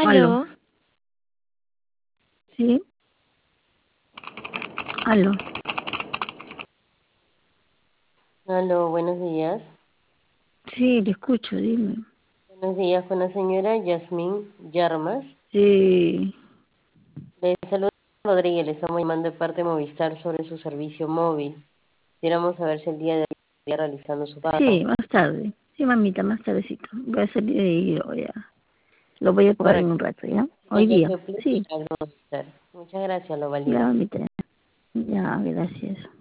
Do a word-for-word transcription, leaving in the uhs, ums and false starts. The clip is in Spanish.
Aló, Aló, ¿sí? Aló, Aló, buenos días. sí, le escucho, dime. Buenos días con la señora Yasmín Yarmas. Sí, Le saluda Rodríguez, le estamos llamando de parte de Movistar sobre su servicio móvil. Quisiéramos saber si el día de hoy estaría realizando su sí, pago. más tarde. Sí, mamita, más tardecito. Voy a salir de ahí y lo voy a, lo voy a pagar en Correcto. un rato, ¿ya? Tiene Hoy que día. ser Plus Sí, de Movistar. Muchas gracias, lo ya, valido. mamita. Ya, gracias.